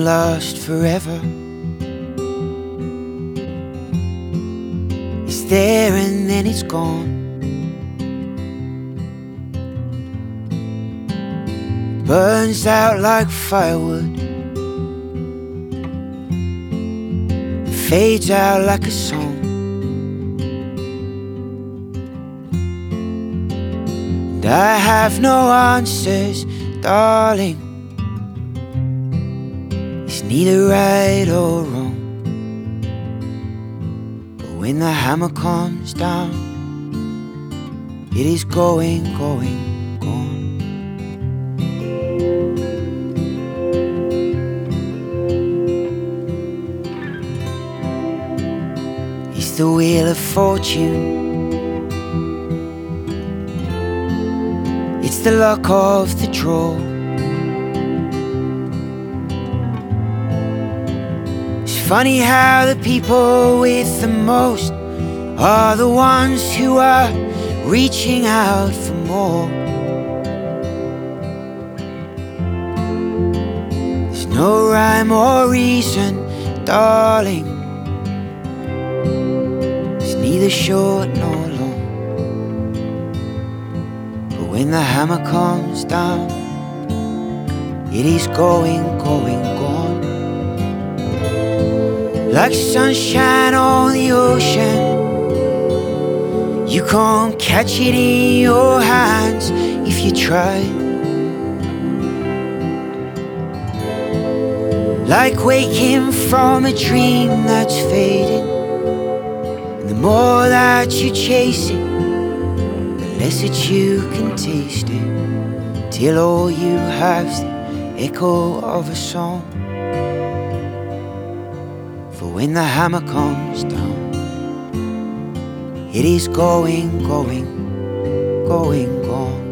last forever. It's there and then it's gone. Burns out like firewood, fades out like a song. And I have no answers, darling. It's neither right or wrong. But when the hammer comes down, it is going, going, gone. It's the wheel of fortune. It's the luck of the draw. It's funny how the people with the most are the ones who are reaching out for more. There's no rhyme or reason, darling. It's neither short nor long. But when the hammer comes down, it is going, going, gone. Like sunshine on the ocean, you can't catch it in your hands if you try. Like waking from a dream that's fading, and the more that you chase it, the less that you can taste it, till all you have's the echo of a song. For when the hammer comes down, it is going, going, going, gone.